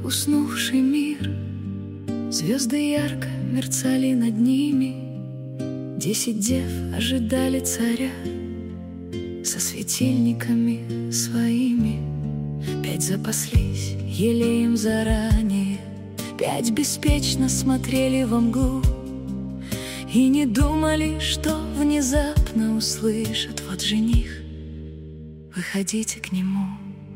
уснувший мир. Звезды ярко мерцали над ними, 10 дев ожидали царя со светильниками своими. 5 запаслись елеем заранее, 5 беспечно смотрели во мглу и не думали, что внезапно услышат: вот жених, выходите к нему.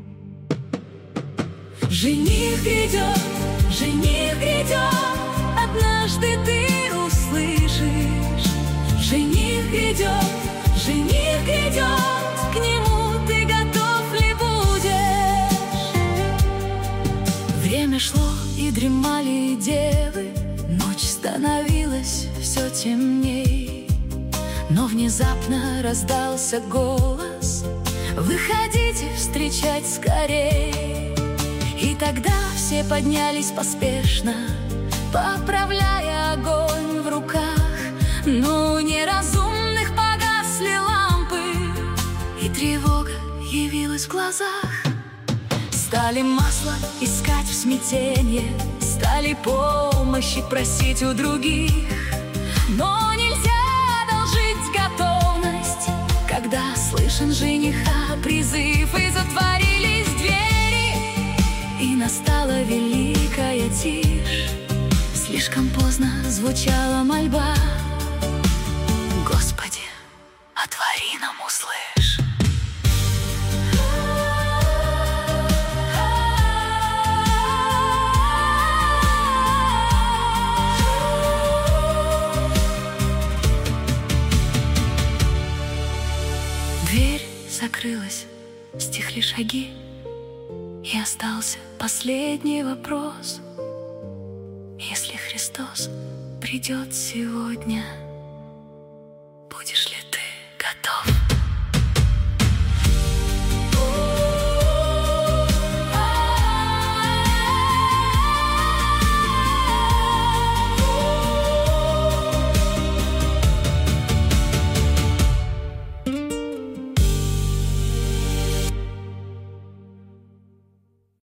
Жених грядет, жених грядет, однажды ты услышишь. Жених грядет, жених грядет, к нему ты готов ли будешь? Время шло, и дремали девы, ночь становилась все темней. Но внезапно раздался голос: выходите встречать скорей. И тогда все поднялись поспешно, поправляя огонь в руках. Но у неразумных погасли лампы, и тревога явилась в глазах. Стали масло искать в смятенье, стали помощи просить у других. Но нельзя одолжить готовность, когда слышен жениха призыв, и затворились двери, и настала великая тишь. Слишком поздно звучала мольба: Господи, отвори нам, услышь. Дверь закрылась, стихли шаги, и остался последний вопрос: если Христос придет сегодня, будешь ли ты готов?